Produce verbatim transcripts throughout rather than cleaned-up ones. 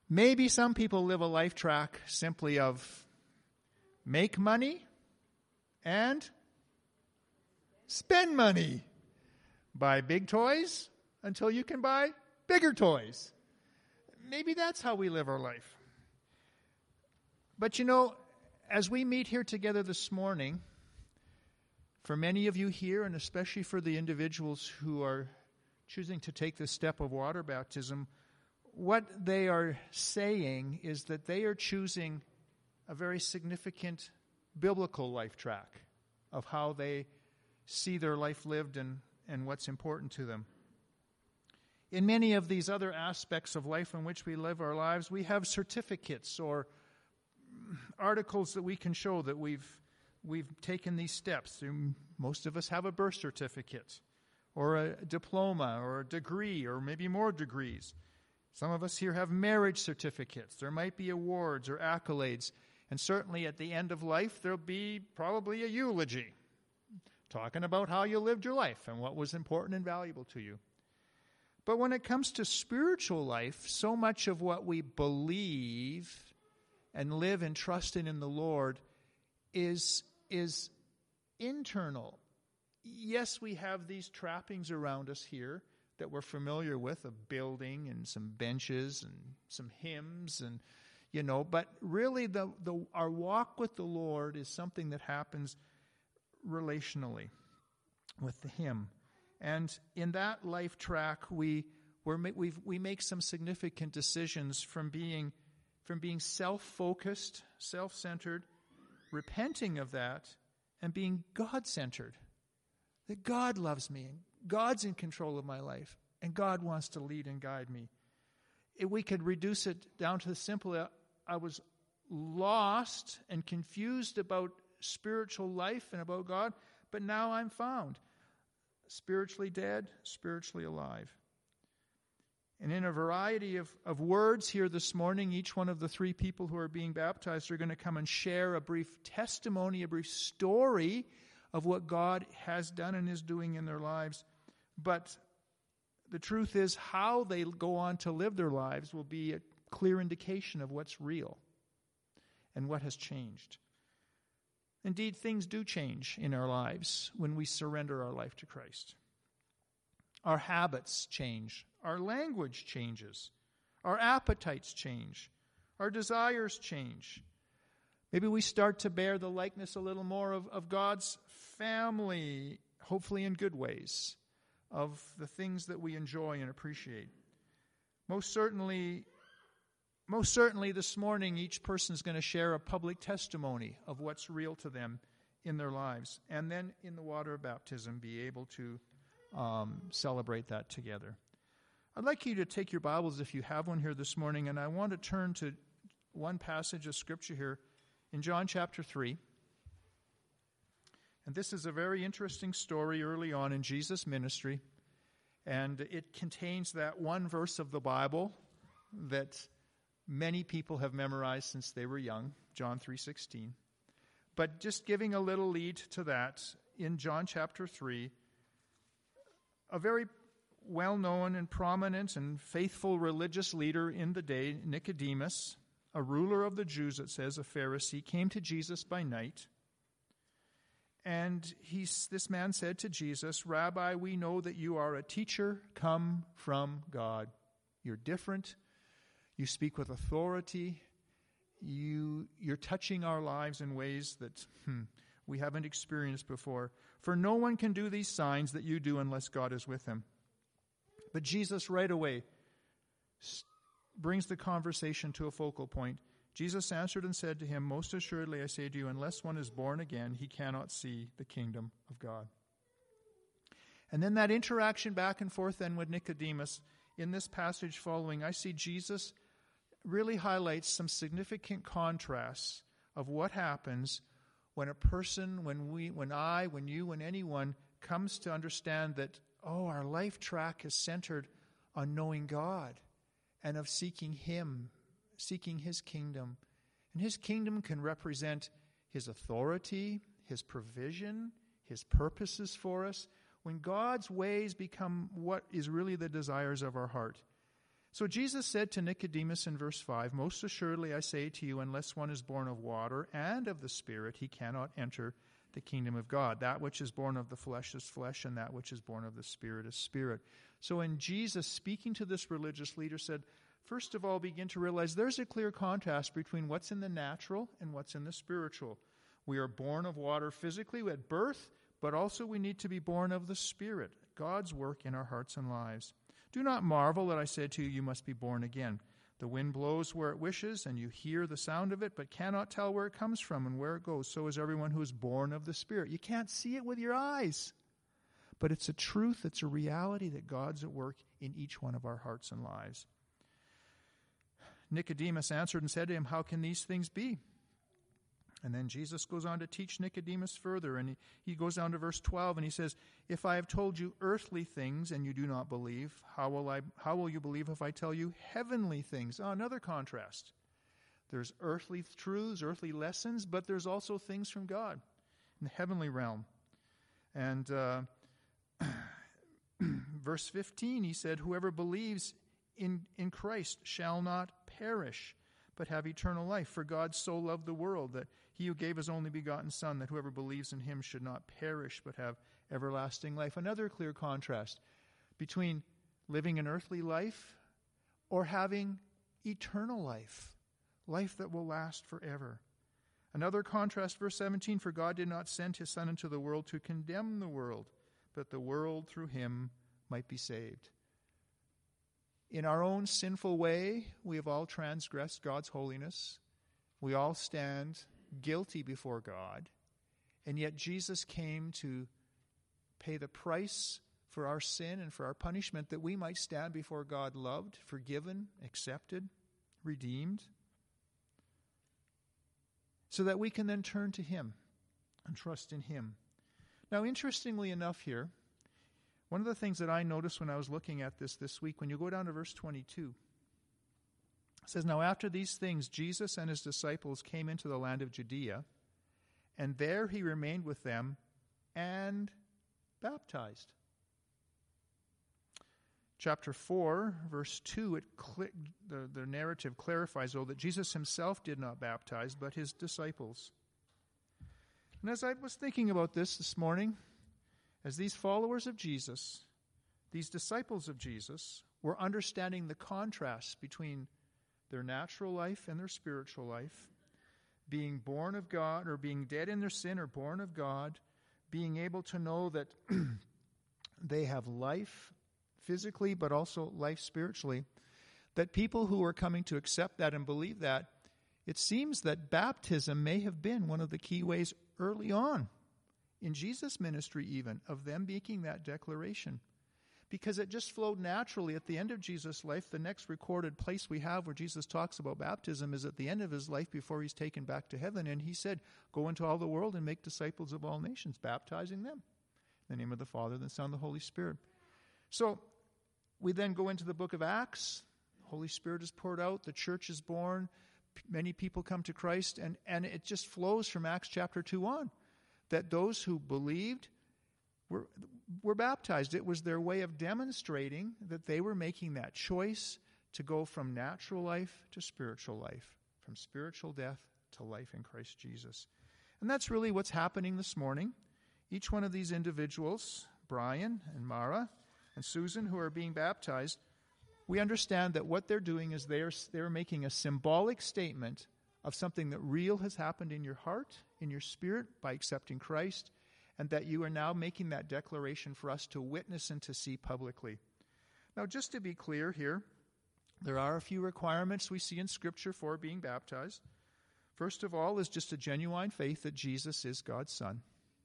Maybe some people live a life track simply of make money and spend money. Buy big toys until you can buy bigger toys. Maybe that's how we live our life. But you know, as we meet here together this morning, for many of you here, and especially for the individuals who are choosing to take this step of water baptism, what they are saying is that they are choosing a very significant biblical life track of how they see their life lived and, and what's important to them. In many of these other aspects of life in which we live our lives, we have certificates or articles that we can show that we've we've taken these steps. Most of us have a birth certificate or a diploma or a degree or maybe more degrees. Some of us here have marriage certificates. There might be awards or accolades. And certainly at the end of life, there'll be probably a eulogy talking about how you lived your life and what was important and valuable to you. But when it comes to spiritual life, so much of what we believe and live and trust in in the Lord is, is internal. Yes, we have these trappings around us here that we're familiar with, a building and some benches and some hymns and, you know, but really the, the our walk with the Lord is something that happens relationally with the Him. And in that life track, we we're, we we make some significant decisions from being from being self-focused, self-centered, repenting of that, and being God-centered. That God loves me, and God's in control of my life, and God wants to lead and guide me. If we could reduce it down to the simple, uh, I was lost and confused about spiritual life and about God, but now I'm found. Spiritually dead, spiritually alive. And in a variety of, of words here this morning, each one of the three people who are being baptized are going to come and share a brief testimony, a brief story of what God has done and is doing in their lives. But the truth is, how they go on to live their lives will be a clear indication of what's real and what has changed. Indeed, things do change in our lives when we surrender our life to Christ. Our habits change. Our language changes. Our appetites change. Our desires change. Maybe we start to bear the likeness a little more of, of God's family, hopefully in good ways, of the things that we enjoy and appreciate. Most certainly, most certainly this morning, each person is going to share a public testimony of what's real to them in their lives, and then in the water of baptism be able to um, celebrate that together. I'd like you to take your Bibles, if you have one here this morning, and I want to turn to one passage of Scripture here in John chapter three. And this is a very interesting story early on in Jesus' ministry, and it contains that one verse of the Bible that many people have memorized since they were young, John three sixteen. But just giving a little lead to that, in John chapter three, a very well-known and prominent and faithful religious leader in the day, Nicodemus, a ruler of the Jews, it says, a Pharisee, came to Jesus by night. And he's, this man said to Jesus, "Rabbi, we know that you are a teacher come from God. You're different. You speak with authority. You, you're touching our lives in ways that hmm, we haven't experienced before. For no one can do these signs that you do unless God is with him." But Jesus right away brings the conversation to a focal point. Jesus answered and said to him, "Most assuredly I say to you, unless one is born again, he cannot see the kingdom of God." And then that interaction back and forth then with Nicodemus, in this passage following, I see Jesus really highlights some significant contrasts of what happens when a person, when we, when I, when you, when anyone comes to understand that, oh, our life track is centered on knowing God and of seeking Him, seeking His kingdom. And His kingdom can represent His authority, His provision, His purposes for us, when God's ways become what is really the desires of our heart. So Jesus said to Nicodemus in verse five, "Most assuredly I say to you, unless one is born of water and of the Spirit, he cannot enter the kingdom of God. That which is born of the flesh is flesh, and that which is born of the Spirit is spirit." So when Jesus, speaking to this religious leader, said, first of all, begin to realize there's a clear contrast between what's in the natural and what's in the spiritual. We are born of water physically at birth, but also we need to be born of the Spirit, God's work in our hearts and lives. "Do not marvel that I said to you, you must be born again. The wind blows where it wishes, and you hear the sound of it, but cannot tell where it comes from and where it goes. So is everyone who is born of the Spirit." You can't see it with your eyes, but it's a truth, it's a reality that God's at work in each one of our hearts and lives. Nicodemus answered and said to him, "How can these things be?" And then Jesus goes on to teach Nicodemus further, and he, he goes down to verse twelve, and he says, "If I have told you earthly things and you do not believe, how will I? How will you believe if I tell you heavenly things?" Oh, another contrast. There's earthly truths, earthly lessons, but there's also things from God in the heavenly realm. And uh, verse fifteen, he said, "Whoever believes in, in Christ shall not perish, but have eternal life. For God so loved the world that he who gave his only begotten Son, that whoever believes in him should not perish, but have everlasting life." Another clear contrast between living an earthly life or having eternal life, life that will last forever. Another contrast, verse seventeen, "For God did not send his Son into the world to condemn the world, but the world through him might be saved." In our own sinful way, we have all transgressed God's holiness. We all stand guilty before God. And yet Jesus came to pay the price for our sin and for our punishment, that we might stand before God loved, forgiven, accepted, redeemed, so that we can then turn to him and trust in him. Now, interestingly enough here, one of the things that I noticed when I was looking at this this week, when you go down to verse twenty-two, it says, "Now after these things, Jesus and his disciples came into the land of Judea, and there he remained with them and baptized." Chapter four, verse two, it cl- the, the narrative clarifies, though, that Jesus himself did not baptize, but his disciples. And as I was thinking about this this morning, as these followers of Jesus, these disciples of Jesus, were understanding the contrast between their natural life and their spiritual life, being born of God, or being dead in their sin, or born of God, being able to know that they have life physically, but also life spiritually, that people who are coming to accept that and believe that, it seems that baptism may have been one of the key ways early on in Jesus' ministry even, of them making that declaration. Because it just flowed naturally at the end of Jesus' life. The next recorded place we have where Jesus talks about baptism is at the end of his life before he's taken back to heaven. And he said, "Go into all the world and make disciples of all nations, baptizing them in the name of the Father, the Son, and the Holy Spirit." So we then go into the book of Acts. The Holy Spirit is poured out. The church is born. Many people come to Christ. And, and it just flows from Acts chapter two on, that those who believed were, were baptized. It was their way of demonstrating that they were making that choice to go from natural life to spiritual life, from spiritual death to life in Christ Jesus. And that's really what's happening this morning. Each one of these individuals, Brian and Mara and Susan, who are being baptized, we understand that what they're doing is they're, they're making a symbolic statement of something that real has happened in your heart, in your spirit, by accepting Christ, and that you are now making that declaration for us to witness and to see publicly. Now, just to be clear here, there are a few requirements we see in Scripture for being baptized. First of all is just a genuine faith that Jesus is God's Son,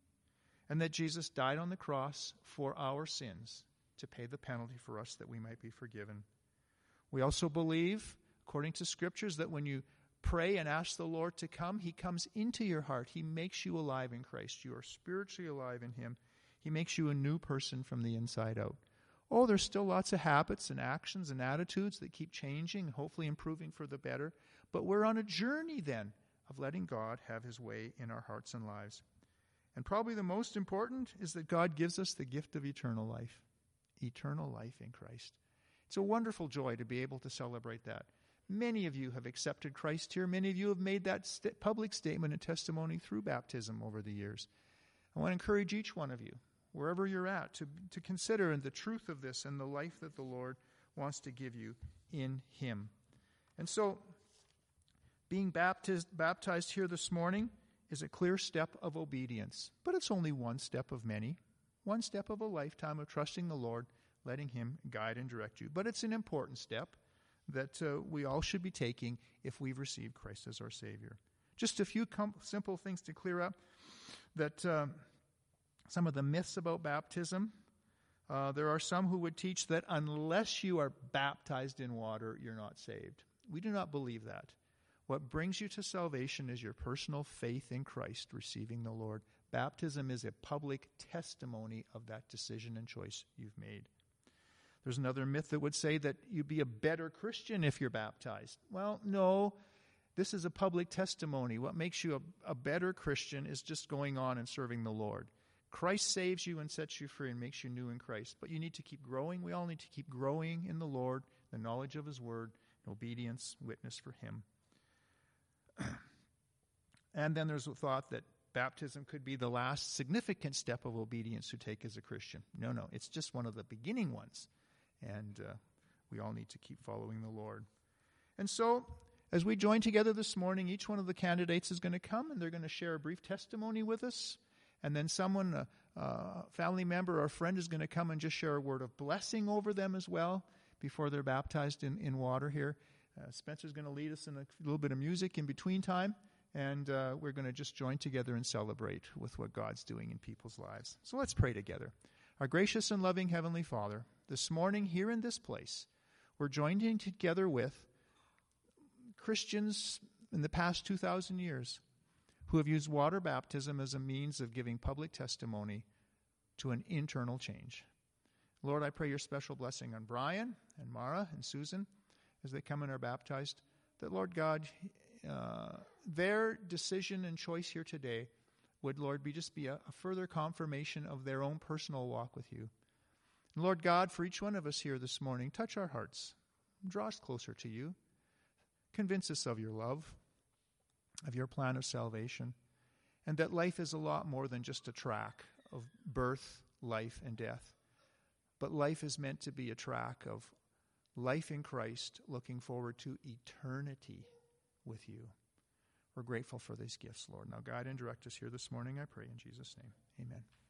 and that Jesus died on the cross for our sins to pay the penalty for us that we might be forgiven. We also believe, according to Scriptures, that when you pray and ask the Lord to come, he comes into your heart. He makes you alive in Christ. You are spiritually alive in him. He makes you a new person from the inside out. Oh, there's still lots of habits and actions and attitudes that keep changing, hopefully improving for the better. But we're on a journey then of letting God have his way in our hearts and lives. And probably the most important is that God gives us the gift of eternal life. Eternal life in Christ. It's a wonderful joy to be able to celebrate that. Many of you have accepted Christ here. Many of you have made that st- public statement and testimony through baptism over the years. I want to encourage each one of you, wherever you're at, to, to consider the truth of this and the life that the Lord wants to give you in Him. And so, being baptized, baptized here this morning is a clear step of obedience. But it's only one step of many. One step of a lifetime of trusting the Lord, letting Him guide and direct you. But it's an important step that uh, we all should be taking if we've received Christ as our Savior. Just a few com- simple things to clear up. That uh, some of the myths about baptism. Uh, there are some who would teach that unless you are baptized in water, you're not saved. We do not believe that. What brings you to salvation is your personal faith in Christ, receiving the Lord. Baptism is a public testimony of that decision and choice you've made. There's another myth that would say that you'd be a better Christian if you're baptized. Well, no. This is a public testimony. What makes you a, a better Christian is just going on and serving the Lord. Christ saves you and sets you free and makes you new in Christ. But you need to keep growing. We all need to keep growing in the Lord, the knowledge of His Word, obedience, witness for Him. And then there's a thought that baptism could be the last significant step of obedience to take as a Christian. No, no, it's just one of the beginning ones. And uh, we all need to keep following the Lord. And so, as we join together this morning, each one of the candidates is going to come and they're going to share a brief testimony with us. And then someone, a, a family member or friend is going to come and just share a word of blessing over them as well before they're baptized in, in water here. Uh, Spencer's going to lead us in a little bit of music in between time. And uh, we're going to just join together and celebrate with what God's doing in people's lives. So let's pray together. Our gracious and loving Heavenly Father, this morning here in this place, we're joining together with Christians in the past two thousand years who have used water baptism as a means of giving public testimony to an internal change. Lord, I pray your special blessing on Brian and Mara and Susan as they come and are baptized, that, Lord God, uh, their decision and choice here today would, Lord, be just be a, a further confirmation of their own personal walk with you. And Lord God, for each one of us here this morning, touch our hearts, draw us closer to you. Convince us of your love, of your plan of salvation, and that life is a lot more than just a track of birth, life, and death. But life is meant to be a track of life in Christ, looking forward to eternity with you. We're grateful for these gifts, Lord. Now guide and direct us here this morning, I pray in Jesus' name. Amen.